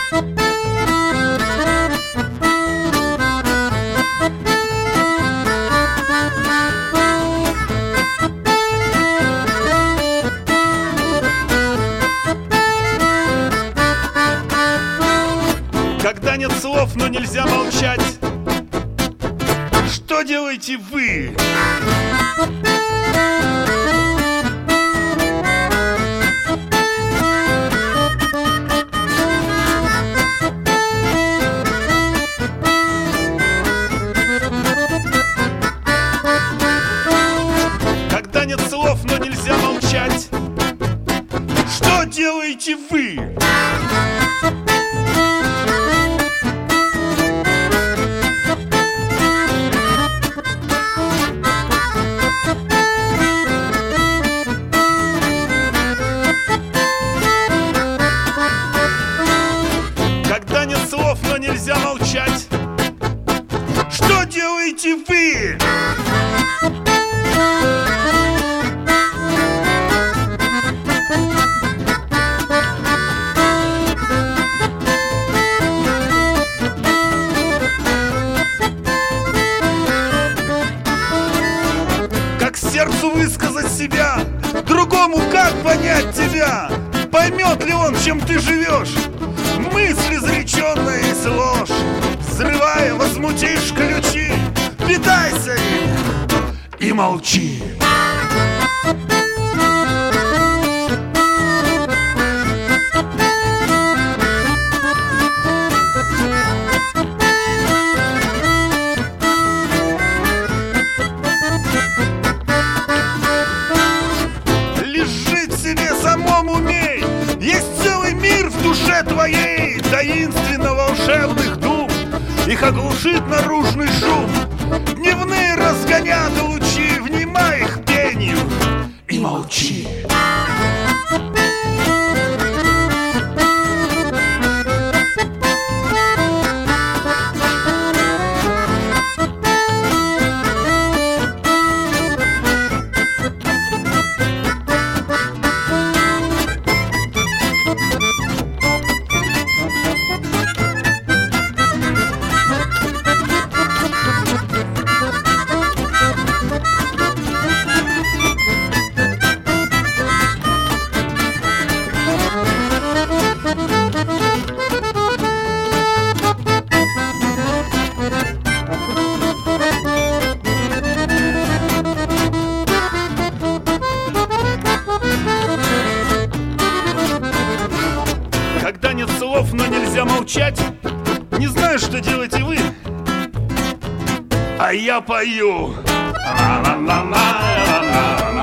Когда нет слов, но нельзя молчать, что делаете вы? Когда нет слов, но нельзя молчать, что делаете вы? Когда нет слов, но нельзя молчать, что делаете вы? Как сердцу высказать себя, другому как понять тебя? Поймет ли он, чем ты живешь? Мысли зареченная есть ложь. Взрывая, возмутишь ключи, питайся их и молчи. Лежит в себе самом умей, есть целый мир в душе твоей, таинственно волшебных дум. Их оглушит наружный шум, дневные разгонят лучи. Внимай их пению и молчи. Когда нет слов, но нельзя молчать, не знаю, что делаете вы, а я пою.